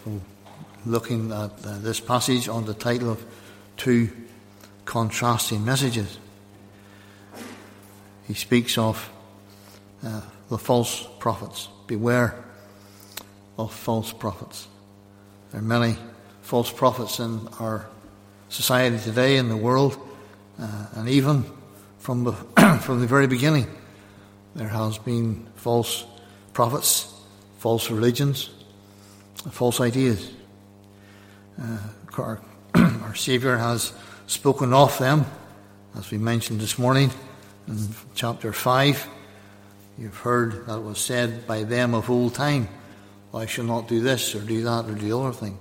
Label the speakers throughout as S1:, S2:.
S1: So, looking at this passage on the title of Two Contrasting Messages, he speaks of the false prophets. Beware of false prophets. There are many false prophets in our society today, in the world, and even from the very beginning, there has been false prophets, false religions, false ideas. Our Saviour has spoken of them, as we mentioned this morning in chapter 5. You've heard that it was said by them of old time, I shall not do this or do that or do the other thing.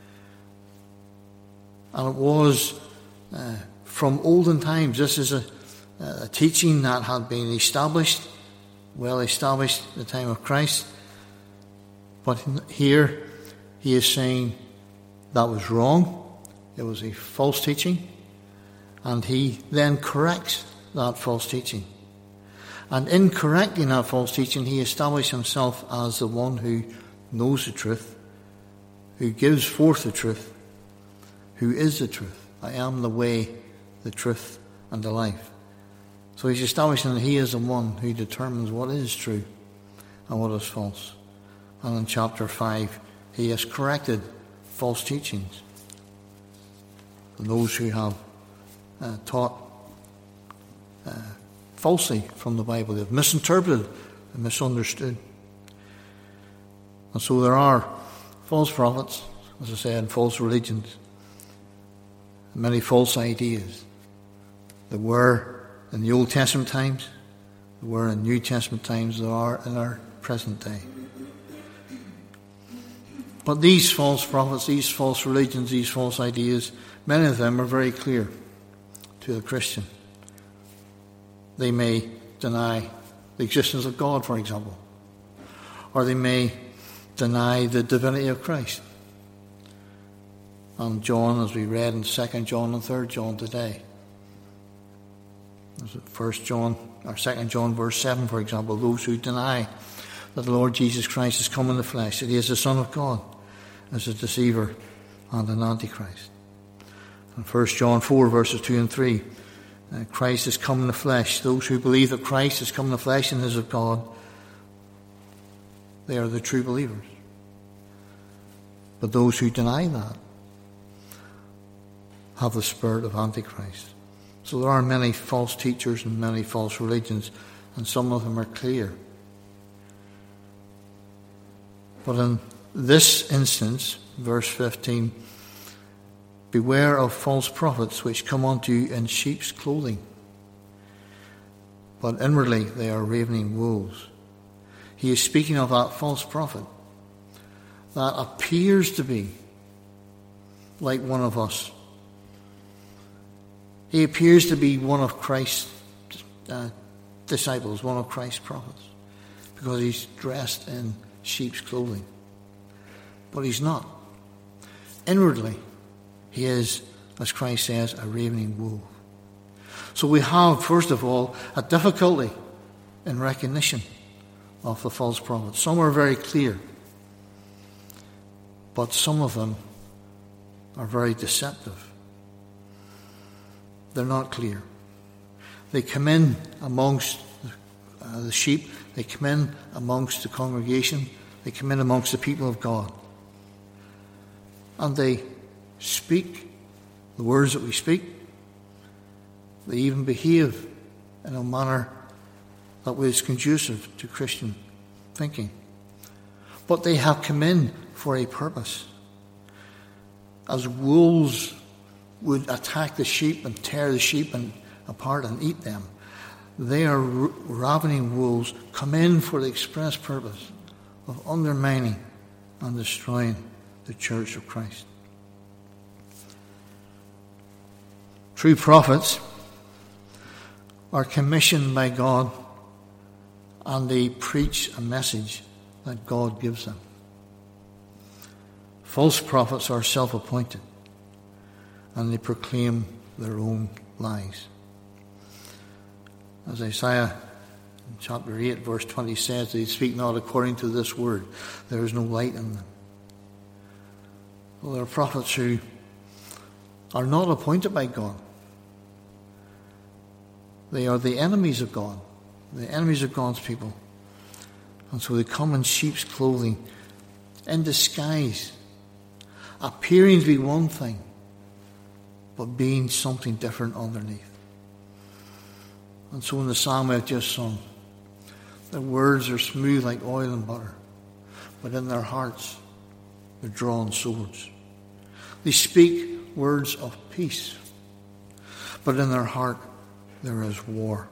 S1: And it was from olden times. This is a teaching that had been established, well established at the time of Christ. But here he is saying that was wrong. It was a false teaching. And he then corrects that false teaching. And in correcting that false teaching, he established himself as the one who knows the truth, who gives forth the truth, who is the truth. I am the way, the truth, and the life. So he's establishing that he is the one who determines what is true and what is false. And in chapter 5, he has corrected false teachings. And those who have taught falsely from the Bible, they've misinterpreted and misunderstood. And so there are false prophets, as I said, false religions, many false ideas. There were in the Old Testament times, there were in New Testament times, there are in our present day. But these false prophets, these false religions, these false ideas, many of them are very clear to the Christian. They may deny the existence of God, for example, or they may deny the divinity of Christ. And John, as we read in 2 John and 3 John today, 1 John or 2 John verse 7, for example, those who deny that the Lord Jesus Christ has come in the flesh, that he is the Son of God, as a deceiver and an antichrist. And 1 John 4 verses 2 and 3, Christ has come in the flesh. Those who believe that Christ has come in the flesh and is of God, they are the true believers. But those who deny that have the spirit of Antichrist. So there are many false teachers and many false religions, and some of them are clear. But in this instance, verse 15, beware of false prophets which come unto you in sheep's clothing, but inwardly they are ravening wolves. He is speaking of that false prophet that appears to be like one of us. He appears to be one of Christ's disciples, one of Christ's prophets, because he's dressed in sheep's clothing. But he's not. Inwardly, he is, as Christ says, a ravening wolf. So we have, first of all, a difficulty in recognition of the false prophets. Some are very clear, but some of them are very deceptive. They're not clear. They come in amongst the sheep. They come in amongst the congregation. They come in amongst the people of God. And they speak the words that we speak. They even behave in a manner that was conducive to Christian thinking. But they have come in for a purpose. As wolves would attack the sheep and tear the sheep apart and eat them, they are ravening wolves, come in for the express purpose of undermining and destroying the church of Christ. True prophets are commissioned by God, and they preach a message that God gives them. False prophets are self-appointed, and they proclaim their own lies. As Isaiah chapter 8 verse 20 says, they speak not according to this word. There is no light in them. Well, there are prophets who are not appointed by God. They are the enemies of God, the enemies of God's people. And so they come in sheep's clothing, in disguise, appearing to be one thing, but being something different underneath. And so in the psalm I've just sung, their words are smooth like oil and butter, but in their hearts they're drawn swords. They speak words of peace, but in their heart there is war.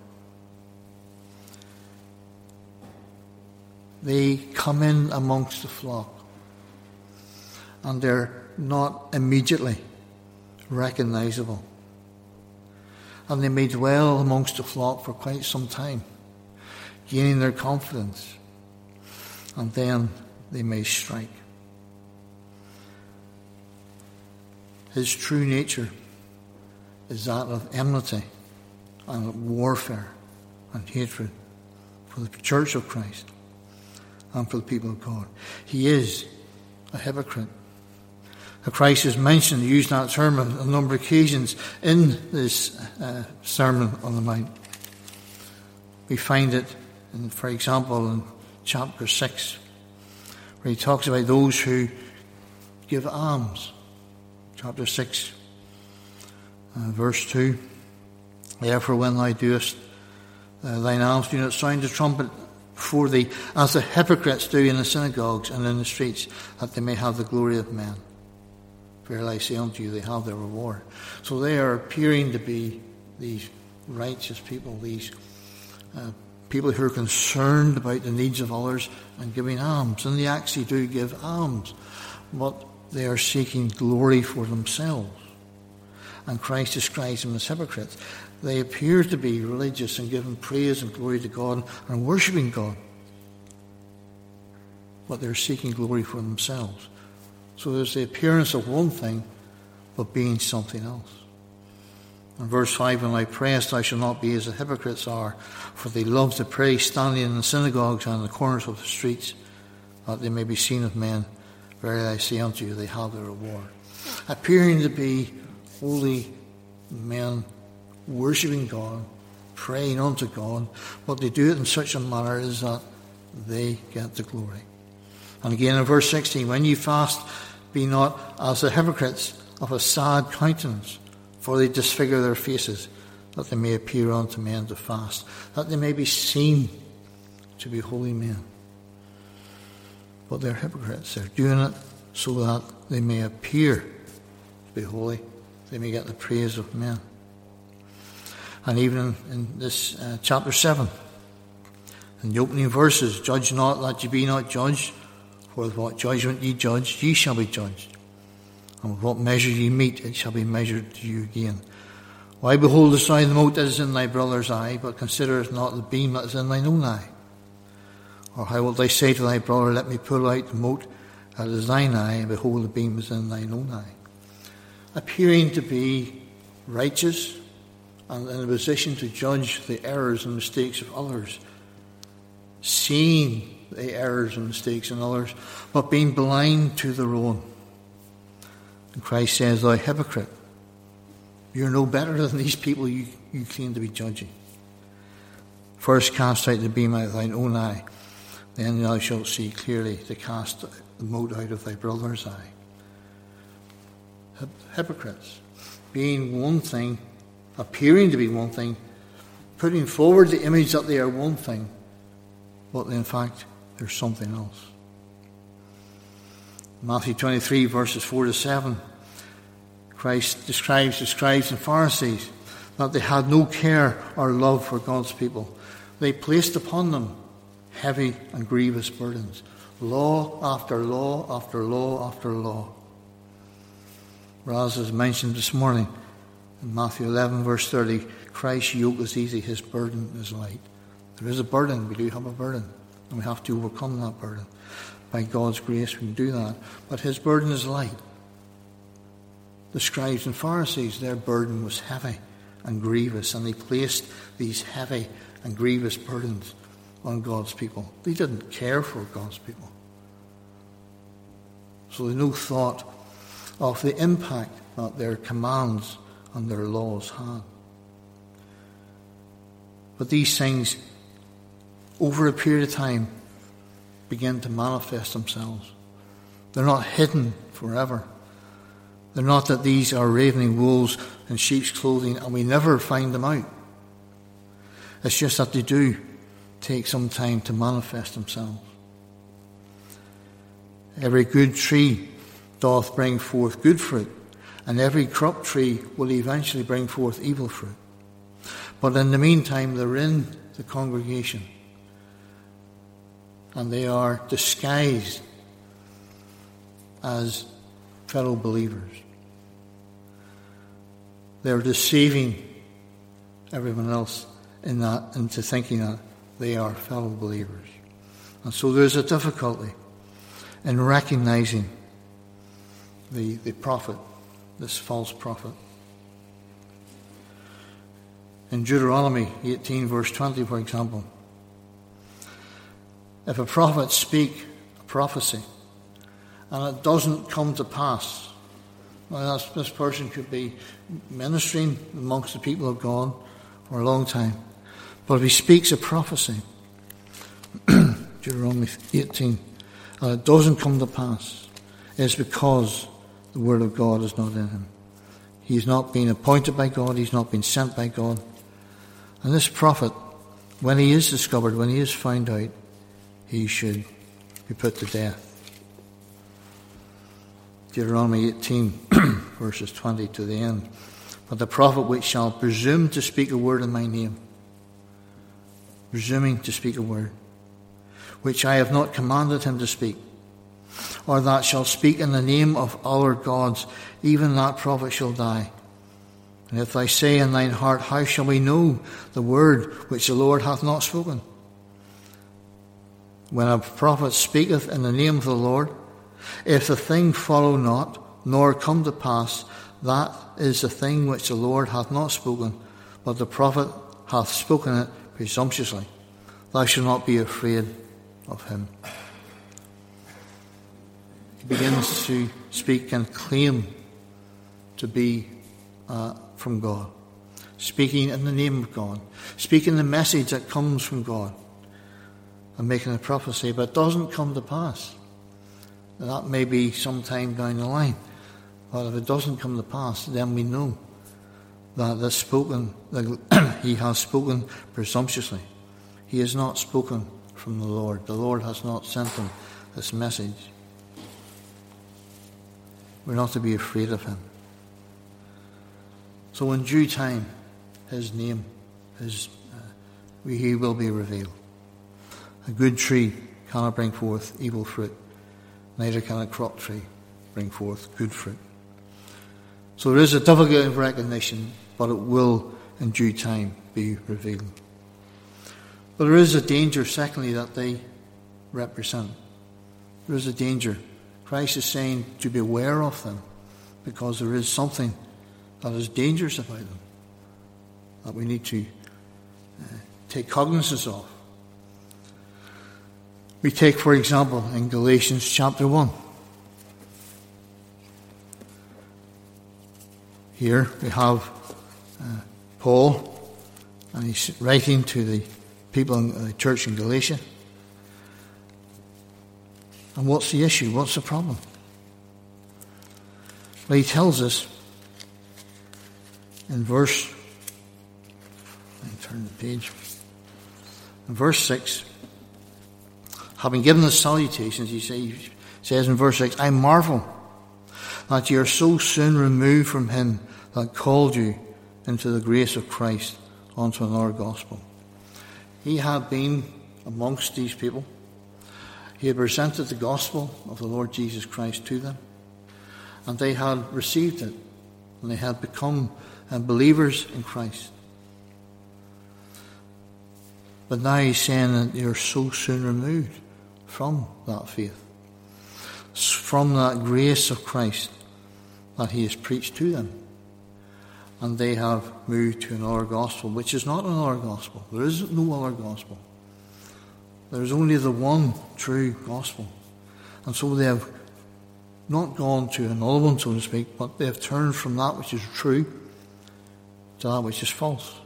S1: They come in amongst the flock, and they're not immediately recognizable. And they may dwell amongst the flock for quite some time, gaining their confidence, and then they may strike. His true nature is that of enmity and warfare and hatred for the church of Christ and for the people of God. He is a hypocrite. Christ is mentioned, used that term on a number of occasions in this Sermon on the Mount. We find it, for example, in chapter 6, where he talks about those who give alms. Chapter 6, verse 2. Therefore, when thou doest thine alms, do not sound the trumpet before thee, as the hypocrites do in the synagogues and in the streets, that they may have the glory of men. Verily I say unto you, they have their reward. So they are appearing to be these righteous people, these people who are concerned about the needs of others and giving alms. And they actually do give alms, but they are seeking glory for themselves. And Christ describes them as hypocrites. They appear to be religious and giving praise and glory to God and worshipping God, but they're seeking glory for themselves. So there's the appearance of one thing, but being something else. In verse 5, when thou prayest, thou shalt not be as the hypocrites are, for they love to pray standing in the synagogues and in the corners of the streets, that they may be seen of men. Verily I say unto you, they have their reward. Appearing to be holy men, worshipping God, praying unto God, but they do it in such a manner as that they get the glory. And again in verse 16, when you fast, be not as the hypocrites of a sad countenance, for they disfigure their faces, that they may appear unto men to fast, that they may be seen to be holy men. But they're hypocrites. They're doing it so that they may appear to be holy, they may get the praise of men. And even in this chapter 7, in the opening verses, judge not that ye be not judged, for with what judgment ye judge, ye shall be judged. And with what measure ye mete, it shall be measured to you again. Why beholdest thou the mote that is in thy brother's eye, but considerest not the beam that is in thine own eye? Or how wilt thou say to thy brother, let me pull out the mote that is thine eye, and behold, the beam is in thine own eye? Appearing to be righteous and in a position to judge the errors and mistakes of others, seeing the errors and mistakes in others, but being blind to their own. And Christ says, thou hypocrite, you're no better than these people you claim to be judging. First cast out the beam out of thine own eye, then thou shalt see clearly to cast the mote out of thy brother's eye. Hypocrites, being one thing, appearing to be one thing, putting forward the image that they are one thing, but in fact there's something else. Matthew 23 verses 4 to 7, Christ describes the scribes and Pharisees that they had no care or love for God's people. They placed upon them heavy and grievous burdens, law after law after law after law. Whereas, as mentioned this morning in Matthew 11 verse 30, Christ's yoke is easy, his burden is light. There is a burden, we do have a burden, and we have to overcome that burden. By God's grace we can do that, but his burden is light. The scribes and Pharisees, their burden was heavy and grievous, and they placed these heavy and grievous burdens on God's people. They didn't care for God's people. So they no thought of the impact that their commands and their laws had. But these things, over a period of time, begin to manifest themselves. They're not hidden forever. They're not that these are ravening wolves in sheep's clothing and we never find them out. It's just that they do take some time to manifest themselves. Every good tree doth bring forth good fruit, and every corrupt tree will eventually bring forth evil fruit. But in the meantime, they're in the congregation, and they are disguised as fellow believers. They're deceiving everyone else into thinking that they are fellow believers. And so there's a difficulty in recognizing the prophet, this false prophet. In Deuteronomy 18 verse 20, for example, if a prophet speak a prophecy and it doesn't come to pass, well, this person could be ministering amongst the people of God for a long time, but if he speaks a prophecy, Deuteronomy 18, and it doesn't come to pass, it's because the word of God is not in him. He's not been appointed by God, he's not been sent by God. And this prophet, when he is discovered, when he is found out, he should be put to death. Deuteronomy 18, verses 20 to the end. But the prophet which shall presume to speak a word in my name, presuming to speak a word, which I have not commanded him to speak, or that shall speak in the name of other gods, even that prophet shall die. And if thou say in thine heart, how shall we know the word which the Lord hath not spoken? When a prophet speaketh in the name of the Lord, if the thing follow not, nor come to pass, that is the thing which the Lord hath not spoken, but the prophet hath spoken it presumptuously. Thou shalt not be afraid of him. He begins to speak and claim to be from God, speaking in the name of God, speaking the message that comes from God, and making a prophecy, but it doesn't come to pass. That may be sometime down the line, but if it doesn't come to pass, then we know that he has spoken presumptuously. He has not spoken from the Lord. The Lord has not sent him this message. We're not to be afraid of him. So in due time, his name, he will be revealed. A good tree cannot bring forth evil fruit, neither can a corrupt tree bring forth good fruit. So there is a difficulty of recognition, but it will in due time be revealed. But there is a danger, secondly, that they represent. There is a danger. Christ is saying to beware of them, because there is something that is dangerous about them that we need to take cognizance of. We take, for example, in Galatians chapter 1. Here we have Paul, and he's writing to the people in the church in Galatia. And what's the issue? What's the problem? Well, he tells us in verse, let me turn the page, in verse 6, having given the salutations, he says in verse 6, I marvel that ye are so soon removed from him that called you into the grace of Christ unto another gospel. He had been amongst these people. He had presented the gospel of the Lord Jesus Christ to them, and they had received it, and they had become believers in Christ. But now he's saying that you're so soon removed from that faith, from that grace of Christ that he has preached to them. And they have moved to another gospel, which is not another gospel. There is no other gospel. There is only the one true gospel. And so they have not gone to another one, so to speak, but they have turned from that which is true to that which is false.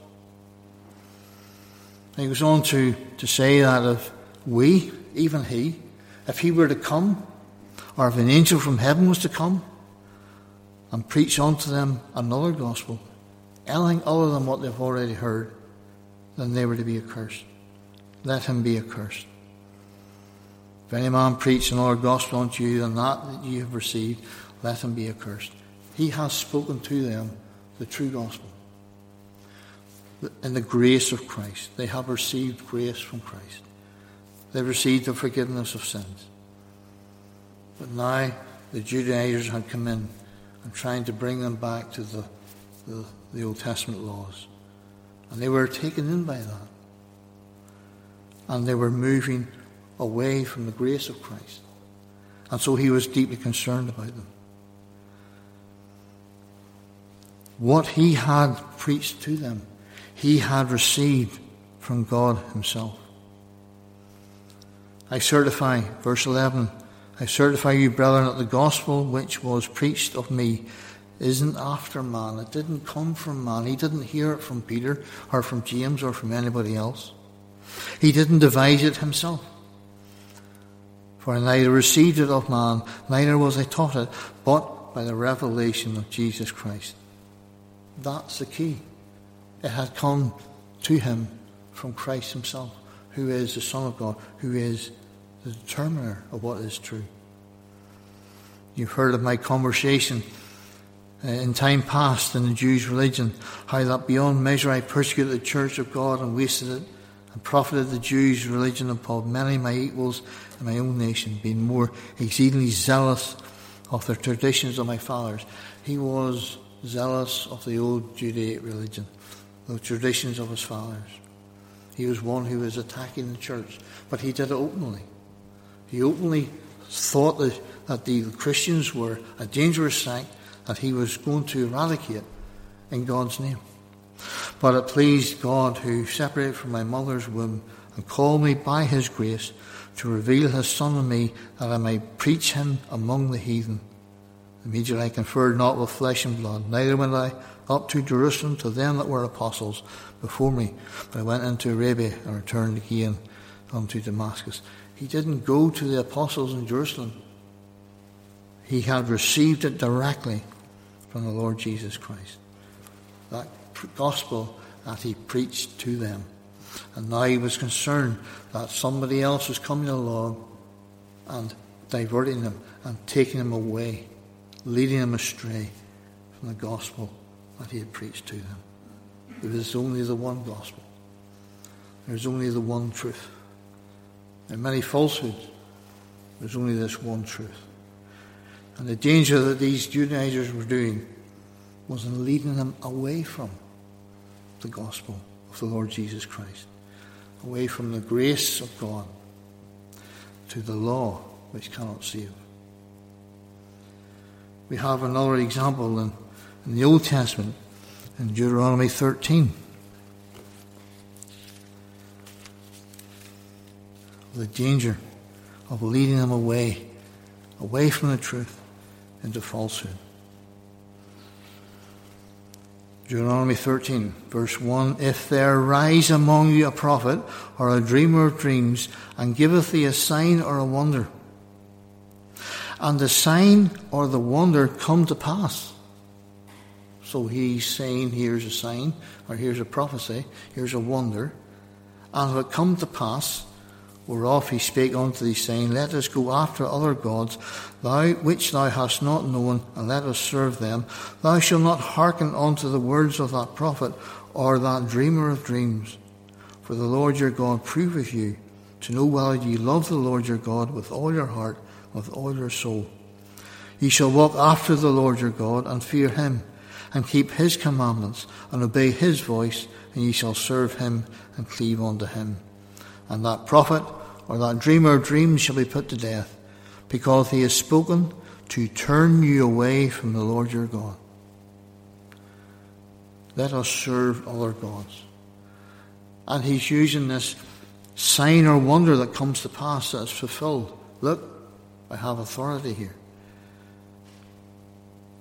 S1: And he goes on to say that if we, even he, if he were to come, or if an angel from heaven was to come and preach unto them another gospel, anything other than what they've already heard, then they were to be accursed. Let him be accursed. If any man preach another gospel unto you than that you have received, let him be accursed. He has spoken to them the true gospel. In the grace of Christ. They have received grace from Christ. They've received the forgiveness of sins. But now the Judaizers had come in and trying to bring them back to the Old Testament laws. And they were taken in by that. And they were moving away from the grace of Christ. And so he was deeply concerned about them. What he had preached to them, he had received from God himself. I certify, verse 11, I certify you, brethren, that the gospel which was preached of me isn't after man. It didn't come from man. He didn't hear it from Peter or from James or from anybody else. He didn't devise it himself. For I neither received it of man, neither was I taught it, but by the revelation of Jesus Christ. That's the key. It had come to him from Christ himself, who is the Son of God, who is the determiner of what is true. You've heard of my conversation in time past in the Jews' religion, how that beyond measure I persecuted the church of God and wasted it, and profited the Jews' religion upon many of my equals in my own nation, being more exceedingly zealous of the traditions of my fathers. He was zealous of the old Judaic religion, the traditions of his fathers. He was one who was attacking the church, but he did it openly. He openly thought that the Christians were a dangerous sect that he was going to eradicate in God's name. But it pleased God, who separated from my mother's womb and called me by his grace to reveal his Son in me, that I might preach him among the heathen. Immediately I conferred not with flesh and blood, neither went I up to Jerusalem to them that were apostles before me, but I went into Arabia and returned again unto Damascus. He didn't go to the apostles in Jerusalem. He had received it directly from the Lord Jesus Christ. That gospel that he preached to them. And now he was concerned that somebody else was coming along and diverting them and taking them away, leading them astray from the gospel that he had preached to them. There is only the one gospel. There's only the one truth. There are many falsehoods. There's only this one truth. And the danger that these Judaizers were doing was in leading them away from the gospel of the Lord Jesus Christ, away from the grace of God to the law which cannot save. We have another example in the Old Testament, in Deuteronomy 13. The danger of leading them away from the truth into falsehood. Deuteronomy 13, verse 1, if there rise among you a prophet or a dreamer of dreams, and giveth thee a sign or a wonder, and the sign or the wonder come to pass. So he's saying, here's a sign, or here's a prophecy, here's a wonder, and if it come to pass, whereof he spake unto thee, saying, let us go after other gods, which thou hast not known, and let us serve them. Thou shalt not hearken unto the words of that prophet, or that dreamer of dreams. For the Lord your God proveth you, to know whether ye love the Lord your God with all your heart, with all your soul. Ye shall walk after the Lord your God, and fear him, and keep his commandments, and obey his voice, and ye shall serve him, and cleave unto him. And that prophet or that dreamer of dreams shall be put to death, because he has spoken to turn you away from the Lord your God. Let us serve other gods. And he's using this sign or wonder that comes to pass, that is fulfilled. Look, I have authority here.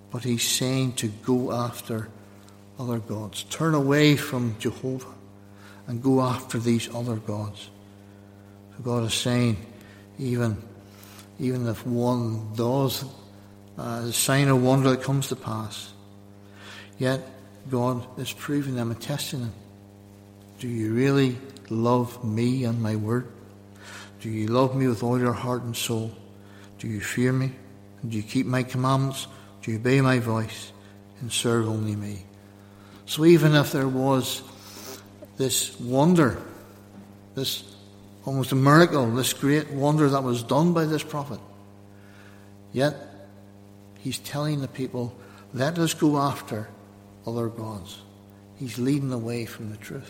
S1: but he's saying to go after other gods. Turn away from Jehovah and go after these other gods. So God is saying, even if one does, a sign of wonder that comes to pass, yet God is proving them and testing them. Do you really love me and my word? Do you love me with all your heart and soul? Do you fear me? And do you keep my commandments? Do you obey my voice and serve only me? So even if there was this wonder, this almost a miracle, this great wonder that was done by this prophet, yet he's telling the people, let us go after other gods. He's leading away from the truth.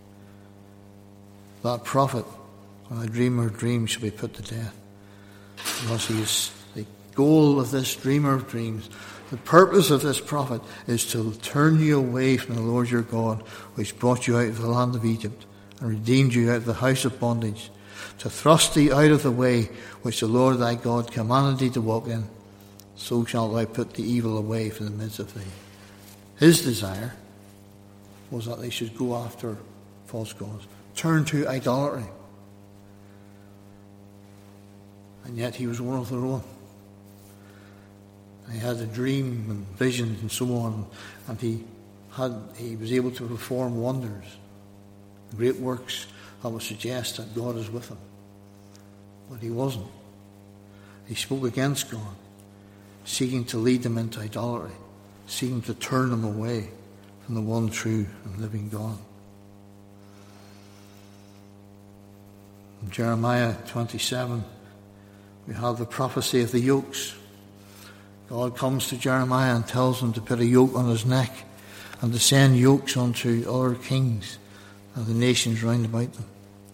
S1: That prophet, when a dreamer dreams, shall be put to death. Because he is the goal of this dreamer of dreams. The purpose of this prophet is to turn you away from the Lord your God, which brought you out of the land of Egypt and redeemed you out of the house of bondage, to thrust thee out of the way which the Lord thy God commanded thee to walk in. So shalt thou put the evil away from the midst of thee. His desire was that they should go after false gods, turn to idolatry. And yet he was one of their own. He had a dream and visions and so on, and he was able to perform wonders, great works that would suggest that God is with him. But he wasn't. He spoke against God, seeking to lead them into idolatry, seeking to turn them away from the one true and living God. In Jeremiah 27, we have the prophecy of the yokes. God comes to Jeremiah and tells him to put a yoke on his neck and to send yokes unto other kings and the nations round about them.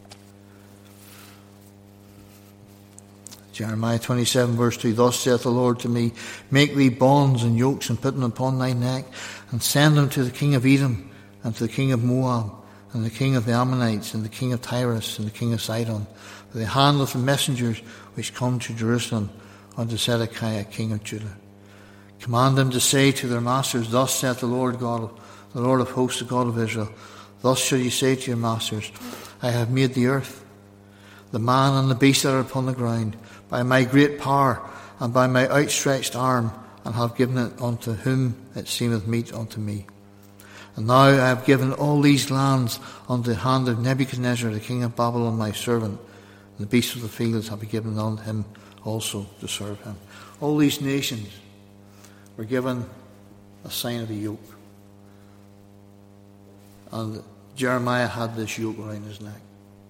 S1: Jeremiah 27 verse 2, thus saith the Lord to me, make thee bonds and yokes and put them upon thy neck and send them to the king of Edom and to the king of Moab and the king of the Ammonites and the king of Tyrus and the king of Sidon, for the hand of the messengers which come to Jerusalem unto Zedekiah king of Judah. Command them to say to their masters, thus saith the Lord God, the Lord of hosts, the God of Israel, thus shall ye say to your masters, I have made the earth, the man and the beast that are upon the ground, by my great power and by my outstretched arm, and have given it unto whom it seemeth meet unto me. And now I have given all these lands unto the hand of Nebuchadnezzar, the king of Babylon, my servant, and the beasts of the fields have been given unto him also to serve him. All these nations were given a sign of a yoke. And Jeremiah had this yoke around his neck.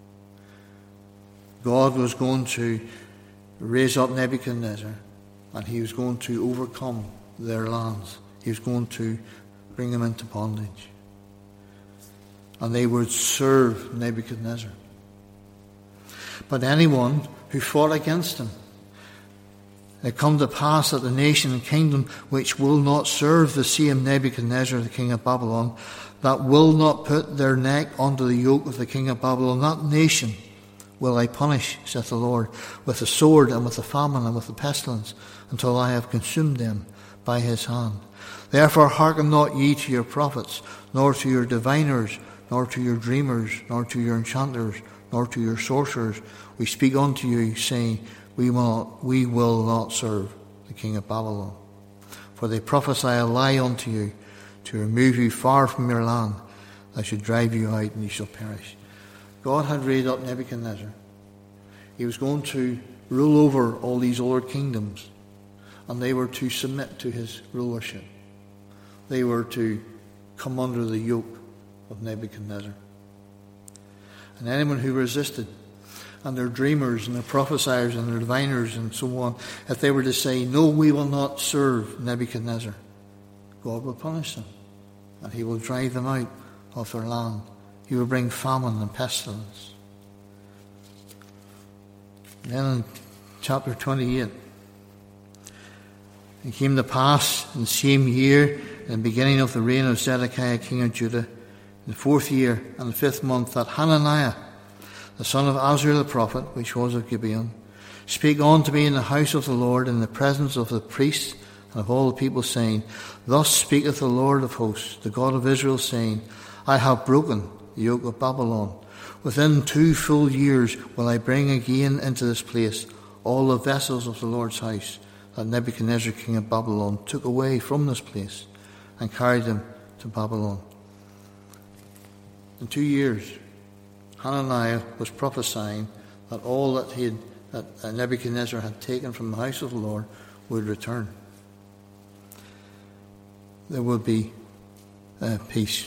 S1: God was going to raise up Nebuchadnezzar, and he was going to overcome their lands. He was going to bring them into bondage. And they would serve Nebuchadnezzar. But anyone who fought against him, it come to pass that the nation and kingdom which will not serve the same Nebuchadnezzar, the king of Babylon, that will not put their neck under the yoke of the king of Babylon, that nation will I punish, saith the Lord, with the sword and with the famine and with the pestilence, until I have consumed them by his hand. Therefore hearken not ye to your prophets, nor to your diviners, nor to your dreamers, nor to your enchanters, nor to your sorcerers. We speak unto you, saying, we will not serve the king of Babylon. For they prophesy a lie unto you, to remove you far from your land, that should drive you out, and you shall perish. God had raised up Nebuchadnezzar. He was going to rule over all these other kingdoms, and they were to submit to his rulership. They were to come under the yoke of Nebuchadnezzar. And anyone who resisted, and their dreamers and their prophesiers and their diviners and so on, if they were to say, no, we will not serve Nebuchadnezzar, God will punish them, and he will drive them out of their land. He will bring famine and pestilence. Then in chapter 28, it came to pass in the same year, in the beginning of the reign of Zedekiah king of Judah, in the 4th year and the 5th month, that Hananiah, the son of Azur the prophet, which was of Gibeon, spake unto me in the house of the Lord, in the presence of the priests and of all the people, saying, Thus speaketh the Lord of hosts, the God of Israel, saying, I have broken the yoke of Babylon. Within 2 full years will I bring again into this place all the vessels of the Lord's house that Nebuchadnezzar king of Babylon took away from this place and carried them to Babylon. In 2 years, Hananiah was prophesying that all that Nebuchadnezzar had taken from the house of the Lord would return. There would be peace.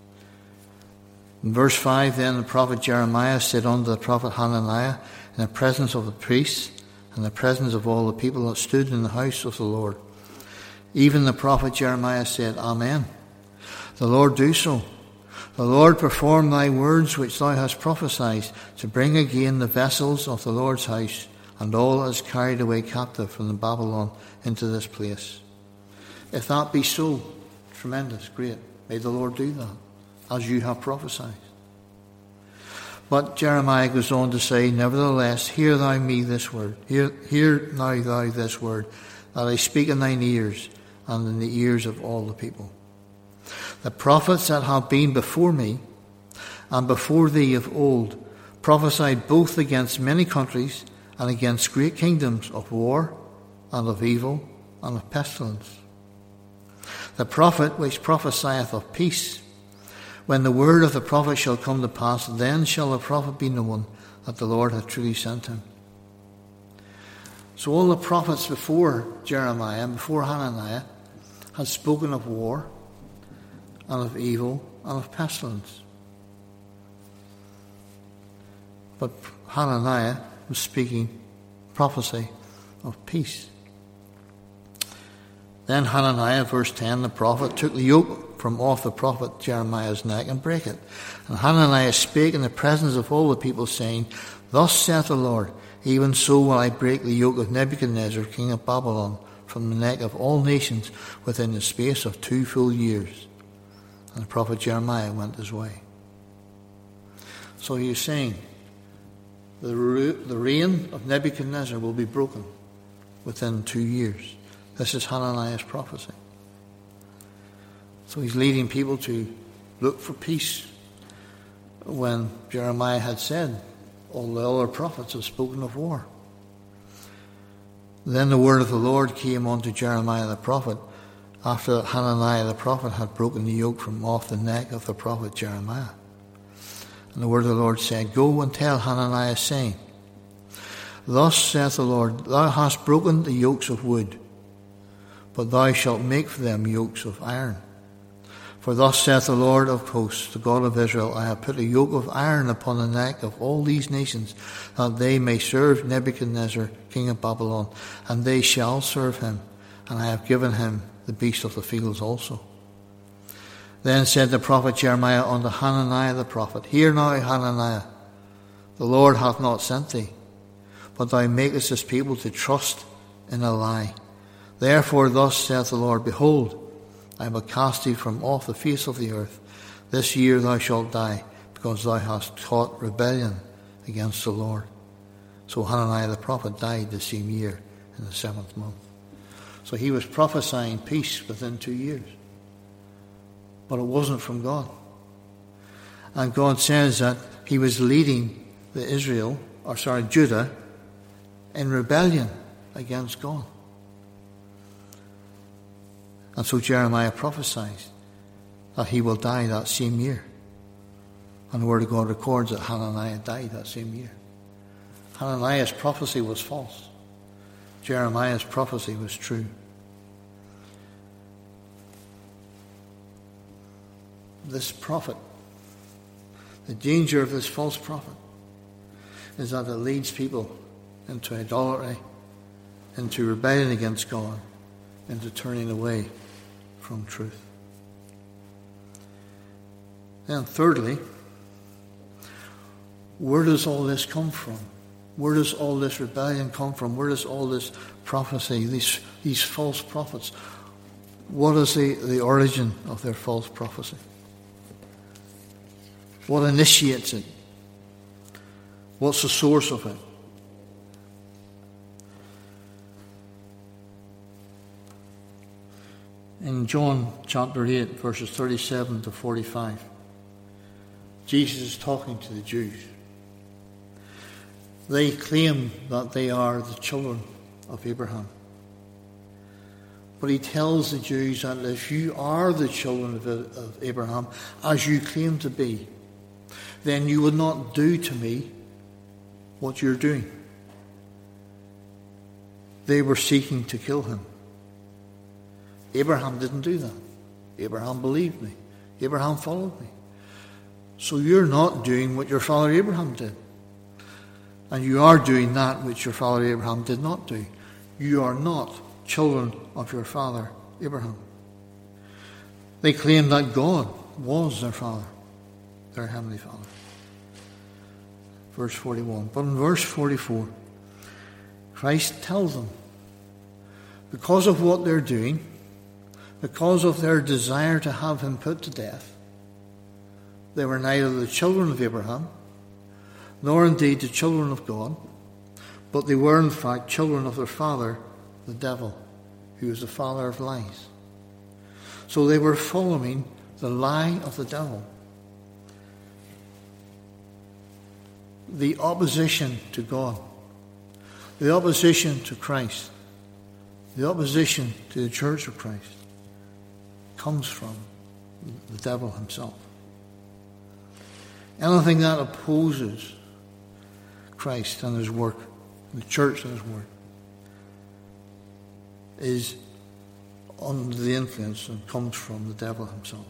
S1: In verse 5, then the prophet Jeremiah said unto the prophet Hananiah, in the presence of the priests and the presence of all the people that stood in the house of the Lord, even the prophet Jeremiah said, Amen. The Lord do so. The Lord perform thy words which thou hast prophesied, to bring again the vessels of the Lord's house, and all that is carried away captive from the Babylon into this place. If that be so, tremendous, great. May the Lord do that, as you have prophesied. But Jeremiah goes on to say, Nevertheless, hear thou me this word. Hear now thou this word, that I speak in thine ears, and in the ears of all the people. The prophets that have been before me, and before thee of old, prophesied both against many countries, and against great kingdoms of war, and of evil, and of pestilence. The prophet which prophesieth of peace, when the word of the prophet shall come to pass, then shall the prophet be known that the Lord hath truly sent him. So all the prophets before Jeremiah and before Hananiah had spoken of war, and of evil, and of pestilence. But Hananiah was speaking prophecy of peace. Then Hananiah, verse 10, the prophet, took the yoke from off the prophet Jeremiah's neck and brake it. And Hananiah spake in the presence of all the people, saying, Thus saith the Lord, even so will I break the yoke of Nebuchadnezzar, king of Babylon, from the neck of all nations within the space of 2 full years. And the prophet Jeremiah went his way. So he is saying, the reign of Nebuchadnezzar will be broken within 2 years. This is Hananiah's prophecy. So he's leading people to look for peace when Jeremiah had said, all the other prophets have spoken of war. Then the word of the Lord came unto Jeremiah the prophet, after that Hananiah the prophet had broken the yoke from off the neck of the prophet Jeremiah. And the word of the Lord said, Go and tell Hananiah, saying, Thus saith the Lord, Thou hast broken the yokes of wood, but thou shalt make for them yokes of iron. For thus saith the Lord of hosts, the God of Israel, I have put a yoke of iron upon the neck of all these nations, that they may serve Nebuchadnezzar, king of Babylon, and they shall serve him, and I have given him the beasts of the fields also. Then said the prophet Jeremiah unto Hananiah the prophet, Hear now, Hananiah, the Lord hath not sent thee, but thou makest this people to trust in a lie. Therefore thus saith the Lord, Behold, I will cast thee from off the face of the earth. This year thou shalt die, because thou hast taught rebellion against the Lord. So Hananiah the prophet died the same year in the 7th month. So he was prophesying peace within 2 years. But it wasn't from God. And God says that he was leading Judah in rebellion against God. And so Jeremiah prophesies that he will die that same year. And the Word of God records that Hananiah died that same year. Hananiah's prophecy was false. Jeremiah's prophecy was true. This prophet, the danger of this false prophet, is that it leads people into idolatry, into rebellion against God, into turning away from truth. Then thirdly, where does all this come from? Where does all this rebellion come from? Where does all this prophecy, these false prophets, what is the origin of their false prophecy? What initiates it? What's the source of it? In John chapter 8, verses 37 to 45, Jesus is talking to the Jews. They claim that they are the children of Abraham. But he tells the Jews that if you are the children of Abraham, as you claim to be, then you would not do to me what you're doing. They were seeking to kill him. Abraham didn't do that. Abraham believed me. Abraham followed me. So you're not doing what your father Abraham did. And you are doing that which your father Abraham did not do. You are not children of your father Abraham. They claim that God was their father, their heavenly Father. Verse 41. But in verse 44, Christ tells them, because of what they're doing, because of their desire to have him put to death, they were neither the children of Abraham, nor indeed the children of God, but they were in fact children of their father, the devil, who is the father of lies. So they were following the lie of the devil. The opposition to God, the opposition to Christ, the opposition to the church of Christ comes from the devil himself. Anything that opposes Christ and his work, the church and his work, is under the influence and comes from the devil himself.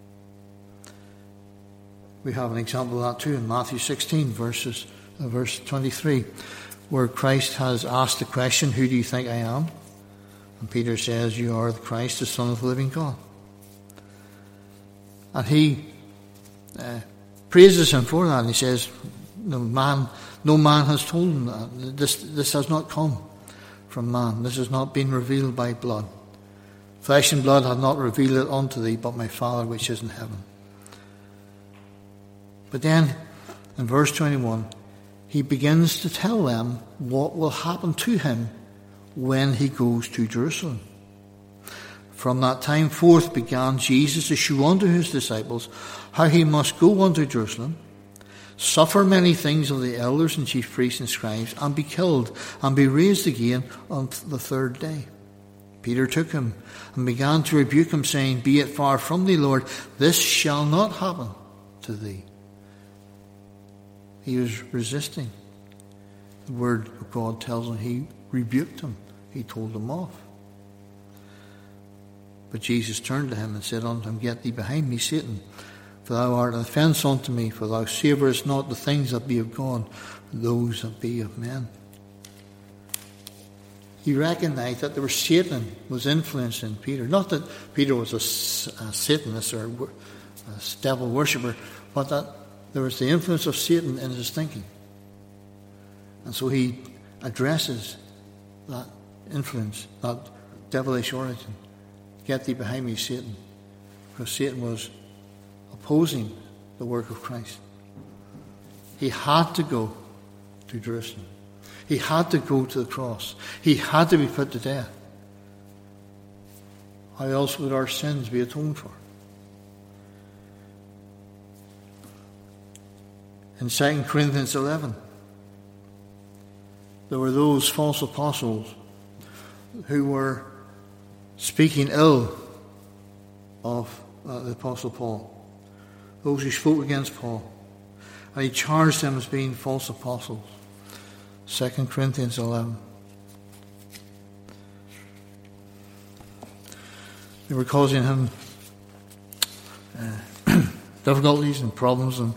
S1: We have an example of that too in Matthew 16, verse 23, where Christ has asked the question, who do you think I am? And Peter says, you are the Christ, the Son of the living God. And he praises him for that. And he says, no man has told him that. This has not come from man. This has not been revealed by blood. Flesh and blood have not revealed it unto thee, but my Father which is in heaven. But then, in verse 21, he begins to tell them what will happen to him when he goes to Jerusalem. From that time forth began Jesus to shew unto his disciples how he must go unto Jerusalem, suffer many things of the elders and chief priests and scribes, and be killed, and be raised again on the third day. Peter took him and began to rebuke him, saying, Be it far from thee, Lord, this shall not happen to thee. He was resisting. The word of God tells him he rebuked him. He told him off. But Jesus turned to him and said unto him, Get thee behind me, Satan, for thou art an offence unto me, for thou savourest not the things that be of God, but those that be of men. He recognised that there was Satan was influencing Peter. Not that Peter was a Satanist or a devil worshipper, but that there was the influence of Satan in his thinking. And so he addresses that influence, that devilish origin. Get thee behind me, Satan. Because Satan was opposing the work of Christ. He had to go to Jerusalem. He had to go to the cross. He had to be put to death. How else would our sins be atoned for? In 2 Corinthians 11, there were those false apostles who were speaking ill of the Apostle Paul. Those who spoke against Paul. And he charged them as being false apostles. 2 Corinthians 11. They were causing him difficulties and problems, and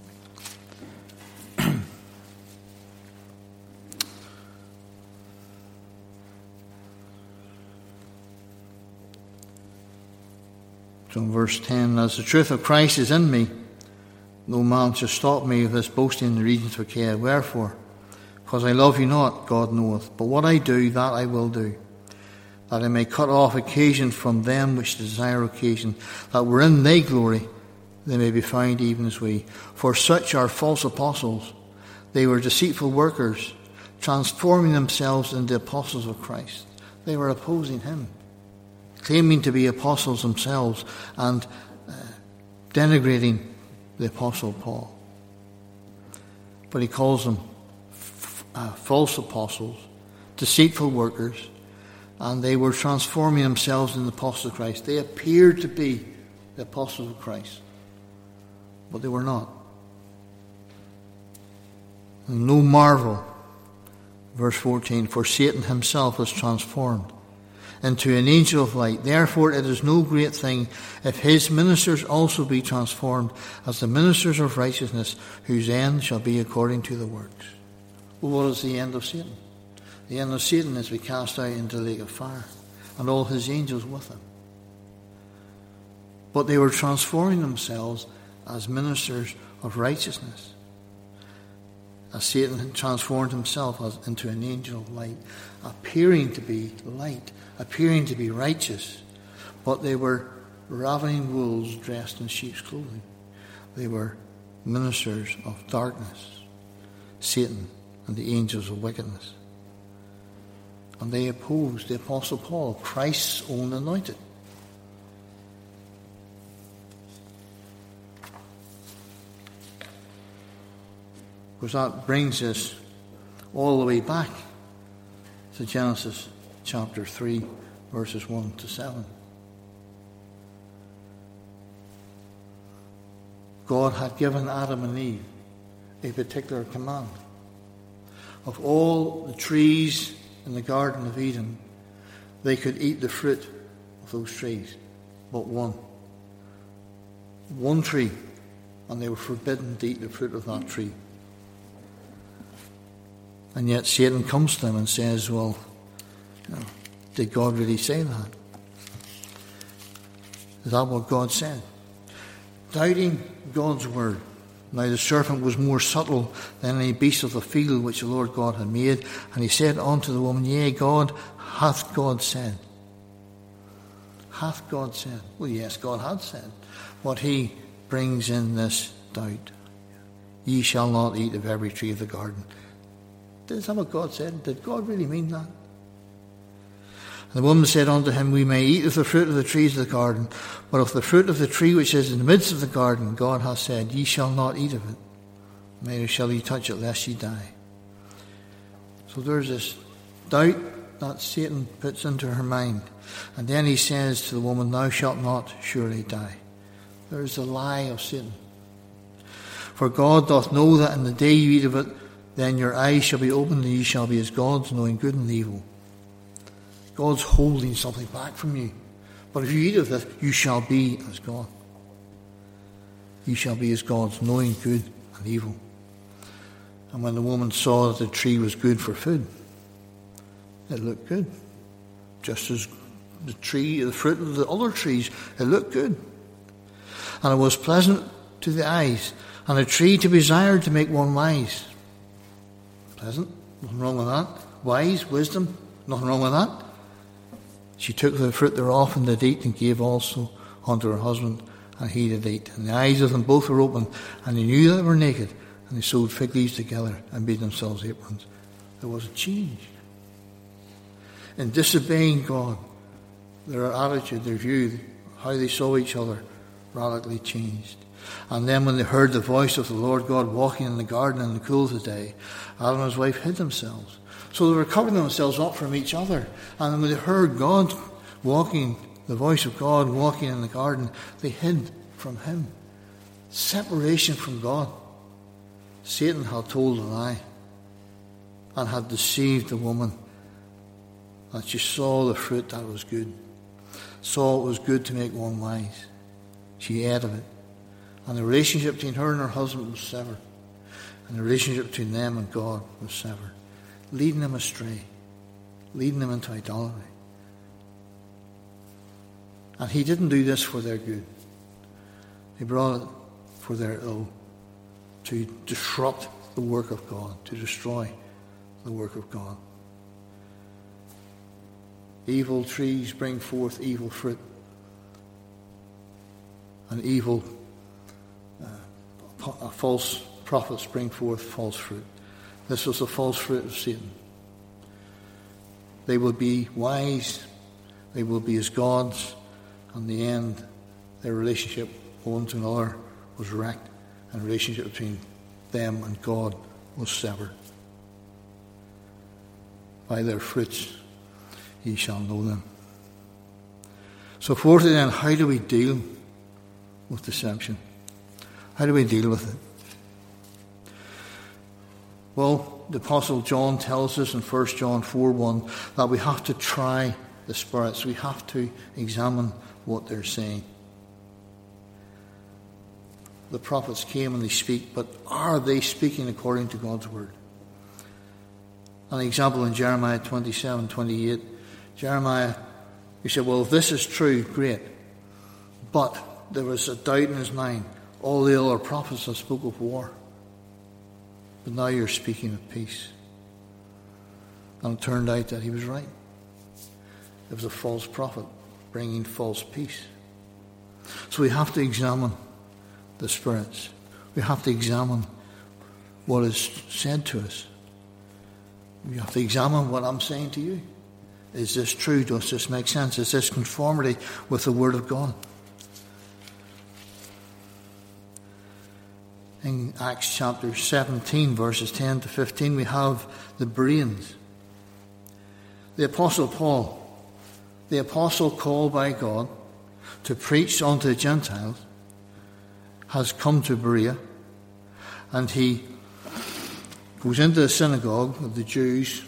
S1: in verse 10, as the truth of Christ is in me, no man shall stop me of this boasting in the regions of Achaia. Wherefore? Because I love you not, God knoweth. But what I do, that I will do, that I may cut off occasion from them which desire occasion, that wherein they glory, they may be found even as we. For such are false apostles. They were deceitful workers, transforming themselves into apostles of Christ. They were opposing him. claiming to be apostles themselves and denigrating the Apostle Paul. But he calls them false apostles, deceitful workers, and they were transforming themselves into the apostles of Christ. They appeared to be the apostles of Christ, but they were not. And no marvel, verse 14, for Satan himself was transformed into an angel of light. Therefore it is no great thing if his ministers also be transformed as the ministers of righteousness, whose end shall be according to the works. Well, what is the end of Satan? The end of Satan is to be cast out into the lake of fire, and all his angels with him. But they were transforming themselves as ministers of righteousness, as Satan had transformed himself into an angel of light, appearing to be light, appearing to be righteous, but they were ravening wolves dressed in sheep's clothing. They were ministers of darkness, Satan and the angels of wickedness. And they opposed the Apostle Paul, Christ's own anointed. Because that brings us all the way back to Genesis chapter 3, verses 1 to 7. God had given Adam and Eve a particular command. Of all the trees in the Garden of Eden, they could eat the fruit of those trees, but one. One tree, and they were forbidden to eat the fruit of that tree. And yet Satan comes to them and says, well, did God really say that? Is that what God said? Doubting God's word. Now the serpent was more subtle than any beast of the field which the Lord God had made. And he said unto the woman, yea, hath God said? Hath God said? Well, yes, God had said. But he brings in this doubt. Ye shall not eat of every tree of the garden. Is that what God said? Did God really mean that? And the woman said unto him, we may eat of the fruit of the trees of the garden, but of the fruit of the tree which is in the midst of the garden, God hath said, ye shall not eat of it, neither shall ye touch it, lest ye die. So there's this doubt that Satan puts into her mind. And then he says to the woman, thou shalt not surely die. There's the lie of Satan. For God doth know that in the day you eat of it, then your eyes shall be opened, and ye shall be as gods, knowing good and evil. God's holding something back from you. But if you eat of it, you shall be as God. You shall be as gods, knowing good and evil. And when the woman saw that the tree was good for food, it looked good. Just as the fruit of the other trees, it looked good. And it was pleasant to the eyes, and a tree to be desired to make one wise. Pleasant, nothing wrong with that. Wise, wisdom, nothing wrong with that. She took the fruit thereof and did eat, and gave also unto her husband, and he did eat. And the eyes of them both were opened, and they knew that they were naked, and they sewed fig leaves together and made themselves aprons. There was a change. In disobeying God, their attitude, their view, how they saw each other, radically changed. And then when they heard the voice of the Lord God walking in the garden in the cool of the day, Adam and his wife hid themselves. So they were covering themselves up from each other. And when they heard God walking, the voice of God walking in the garden, they hid from him. Separation from God. Satan had told a lie and had deceived the woman. And she saw the fruit that was good. Saw it was good to make one wise. She ate of it. And the relationship between her and her husband was severed. And the relationship between them and God was severed. Leading them astray. Leading them into idolatry. And he didn't do this for their good. He brought it for their ill. To disrupt the work of God. To destroy the work of God. Evil trees bring forth evil fruit. And evil false prophets bring forth false fruit. This was the false fruit of Satan. They would be wise. they will be as gods. In the end, their relationship one to another was wrecked, and the relationship between them and God was severed. By their fruits ye shall know them. So fourthly then, how do we deal with deception? How do we deal with it? Well, the Apostle John tells us in 1 John 4:1 that we have to try the spirits. We have to examine what they're saying. The prophets came and they speak, but are they speaking according to God's word? An example in Jeremiah 27:28. Jeremiah, he said, well, if this is true, great. But there was a doubt in his mind. All the other prophets have spoke of war. But now you're speaking of peace. And it turned out that he was right. There was a false prophet bringing false peace. So we have to examine the spirits. We have to examine what is said to us. We have to examine what I'm saying to you. Is this true? Does this make sense? Is this conformity with the Word of God? In Acts chapter 17, verses 10 to 15, we have the Bereans. The Apostle Paul, the apostle called by God to preach unto the Gentiles, has come to Berea, and he goes into the synagogue of the Jews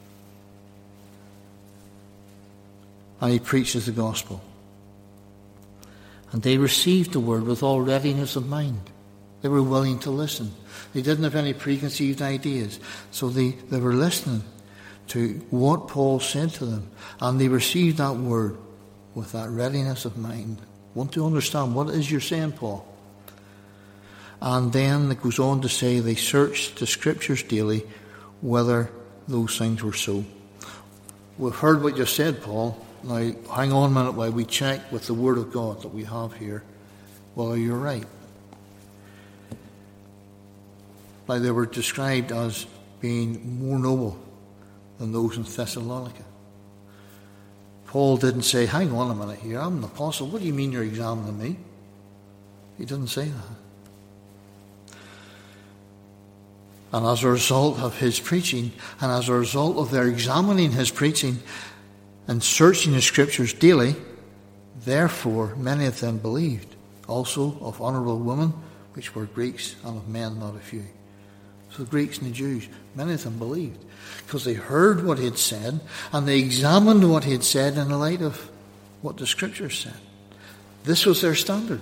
S1: and he preaches the gospel. And they received the word with all readiness of mind. They were willing to listen. They didn't have any preconceived ideas. So they were listening to what Paul said to them. And they received that word with that readiness of mind. Want to understand what it is you're saying, Paul? And then it goes on to say they searched the scriptures daily whether those things were so. We've heard what you said, Paul. Now, hang on a minute while we check with the Word of God that we have here whether you're right. Now, they were described as being more noble than those in Thessalonica. Paul didn't say, hang on a minute here, I'm an apostle. What do you mean you're examining me? He didn't say that. And as a result of his preaching, and as a result of their examining his preaching and searching the scriptures daily, therefore many of them believed, also of honourable women, which were Greeks, and of men not a few. So the Greeks and the Jews, many of them believed, because they heard what he had said, and they examined what he had said in the light of what the scriptures said. This was their standard.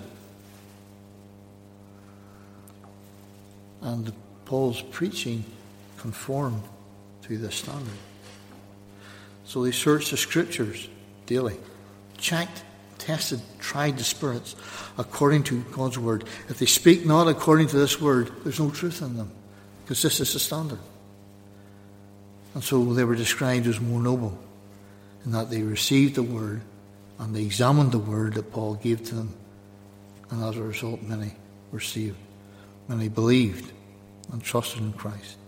S1: And Paul's preaching conformed to this standard. So they searched the scriptures daily, checked, tested, tried the spirits according to God's word. If they speak not according to this word, there's no truth in them, because this is the standard. And so they were described as more noble in that they received the word and they examined the word that Paul gave to them. And as a result, many were saved. Many believed and trusted in Christ.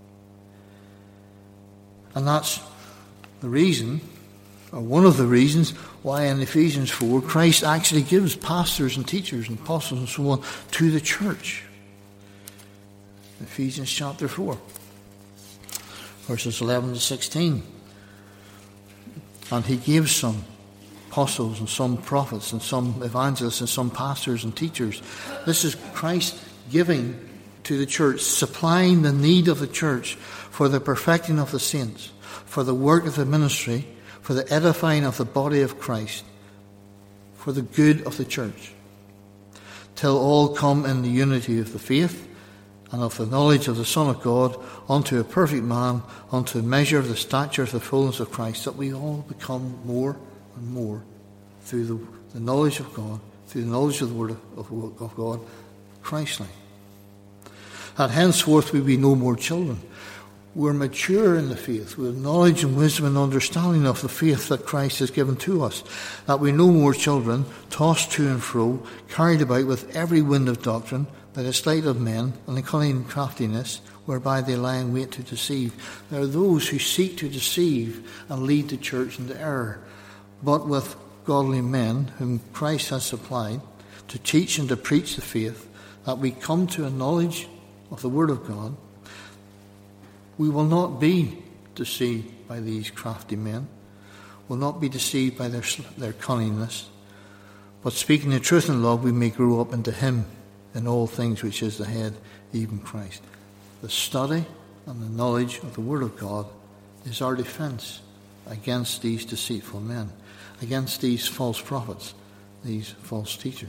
S1: And that's the reason, or one of the reasons, why in Ephesians 4, Christ actually gives pastors and teachers and apostles and so on to the church. Ephesians chapter 4, verses 11 to 16. And he gives some apostles and some prophets and some evangelists and some pastors and teachers. This is Christ giving to the church, supplying the need of the church for the perfecting of the saints, for the work of the ministry, for the edifying of the body of Christ, for the good of the church, till all come in the unity of the faith and of the knowledge of the Son of God, unto a perfect man, unto the measure of the stature of the fullness of Christ, that we all become more and more through the knowledge of God, through the knowledge of the Word of God, Christ-like. And henceforth we be no more children. We're mature in the faith. We have knowledge and wisdom and understanding of the faith that Christ has given to us. That we no more children, tossed to and fro, carried about with every wind of doctrine, by the sleight of men and the cunning craftiness, whereby they lie in wait to deceive. There are those who seek to deceive and lead the church into error. but with godly men whom Christ has supplied to teach and to preach the faith, that we come to a knowledge of the Word of God, we will not be deceived by these crafty men, will not be deceived by their cunningness, but speaking the truth in love, we may grow up into Him in all things which is the head, even Christ. The study and the knowledge of the Word of God is our defense against these deceitful men, against these false prophets, these false teachers.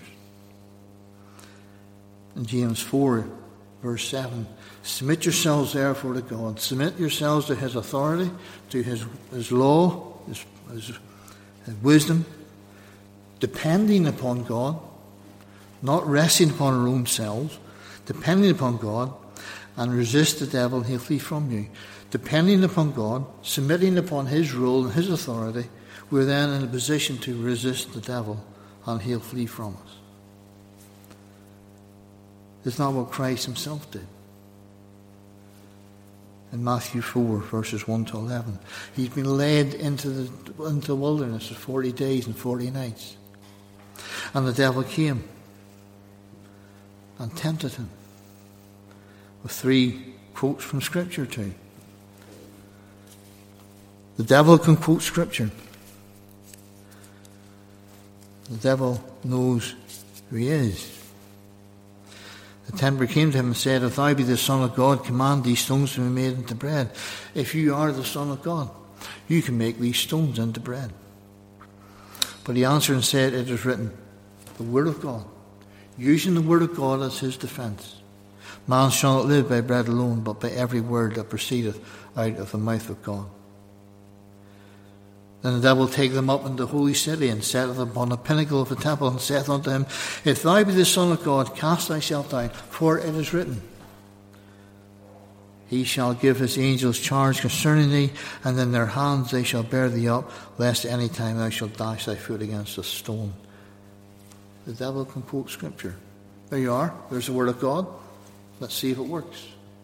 S1: In James 4, verse 7, submit yourselves therefore to God. Submit yourselves to His authority, to His law, His wisdom, depending upon God, not resting upon our own selves, depending upon God, and resist the devil, he'll flee from you. Depending upon God, submitting upon His rule and His authority, we're then in a position to resist the devil, and he'll flee from us. It's not what Christ Himself did. In Matthew 4, verses 1 to 11, He's been led into the wilderness for 40 days and 40 nights. And the devil came and tempted Him with 3 quotes from Scripture too. The devil can quote Scripture. The devil knows who he is. The tempter came to him and said, if thou be the Son of God, command these stones to be made into bread. If you are the Son of God, you can make these stones into bread. But he answered and said, it is written, the Word of God, using the Word of God as his defense. Man shall not live by bread alone, but by every word that proceedeth out of the mouth of God. Then the devil take them up into the holy city, and setteth upon the pinnacle of the temple, and saith unto him, if thou be the Son of God, cast thyself down, for it is written, He shall give His angels charge concerning thee, and in their hands they shall bear thee up, lest any time thou shalt dash thy foot against a stone. The devil can quote Scripture. There you are. There's the Word of God. Let's see if it works.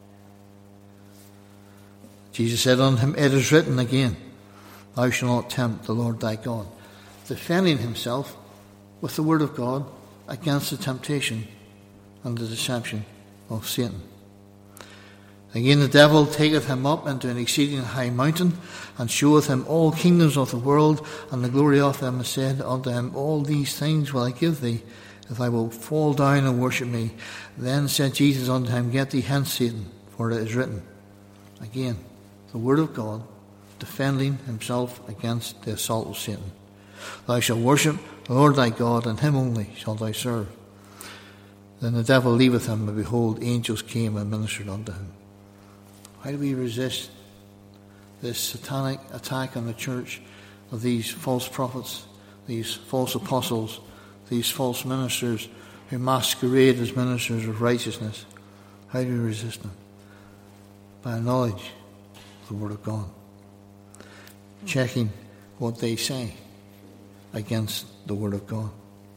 S1: Jesus said unto him, it is written again, thou shalt not tempt the Lord thy God. Defending himself with the Word of God against the temptation and the deception of Satan. Again the devil taketh him up into an exceeding high mountain, and showeth him all kingdoms of the world, and the glory of them, and said unto him, all these things will I give thee, if thou wilt fall down and worship me. Then said Jesus unto him, get thee hence, Satan, for it is written. Again, the Word of God, defending himself against the assault of Satan. Thou shalt worship the Lord thy God, and Him only shalt thou serve. Then the devil leaveth him, and behold, angels came and ministered unto him. How do we resist this satanic attack on the church of these false prophets, these false apostles, these false ministers who masquerade as ministers of righteousness? How do we resist them? By a knowledge of the Word of God. Checking what they say against the Word of God.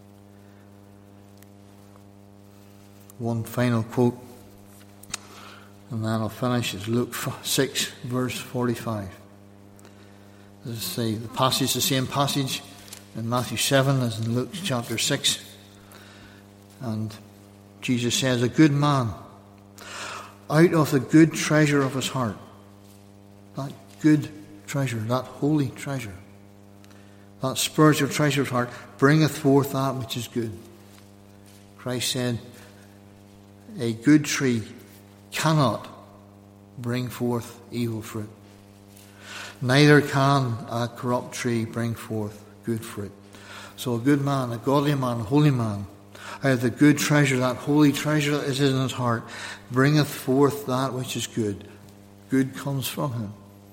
S1: One final quote, and then I'll finish. It's Luke 6, verse 45. This is the passage, the same passage in Matthew 7 as in Luke chapter 6. And Jesus says, a good man, out of the good treasure of his heart, that good treasure, that holy treasure, that spiritual treasure of heart, bringeth forth that which is good. Christ said, a good tree cannot bring forth evil fruit. Neither can a corrupt tree bring forth good fruit. So a good man, a godly man, a holy man, out of the good treasure, that holy treasure that is in his heart, bringeth forth that which is good. Good comes from him.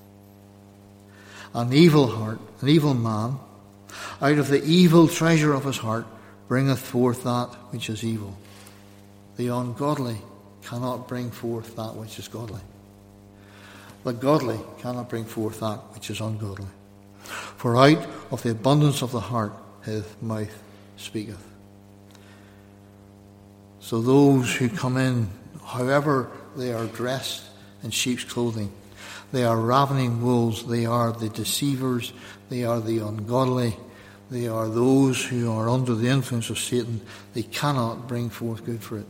S1: An evil heart, an evil man, out of the evil treasure of his heart, bringeth forth that which is evil. The ungodly cannot bring forth that which is godly. The godly cannot bring forth that which is ungodly. For out of the abundance of the heart his mouth speaketh. So those who come in, however they are dressed in sheep's clothing, they are ravening wolves, they are the deceivers, they are the ungodly, they are those who are under the influence of Satan. They cannot bring forth good fruit.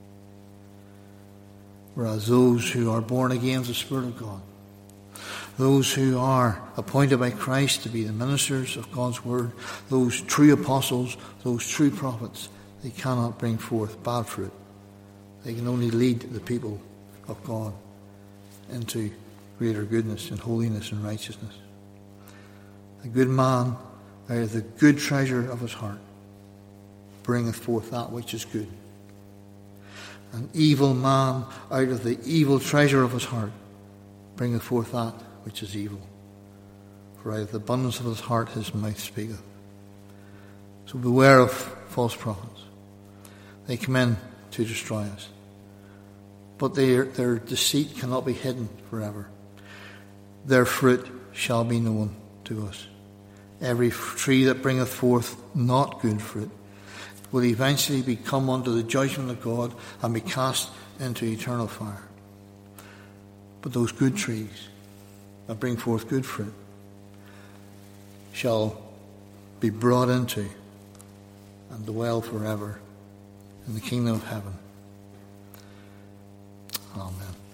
S1: Whereas those who are born again of the Spirit of God, those who are appointed by Christ to be the ministers of God's word, those true apostles, those true prophets, they cannot bring forth bad fruit. They can only lead the people of God into greater goodness and holiness and righteousness. A good man out of the good treasure of his heart bringeth forth that which is good. An evil man out of the evil treasure of his heart bringeth forth that which is evil. For out of the abundance of his heart his mouth speaketh. So beware of false prophets. They come in to destroy us. But their deceit cannot be hidden forever. Their fruit shall be known to us. Every tree that bringeth forth not good fruit will eventually become under the judgment of God and be cast into eternal fire. But those good trees that bring forth good fruit shall be brought into and dwell forever in the kingdom of heaven. Amen.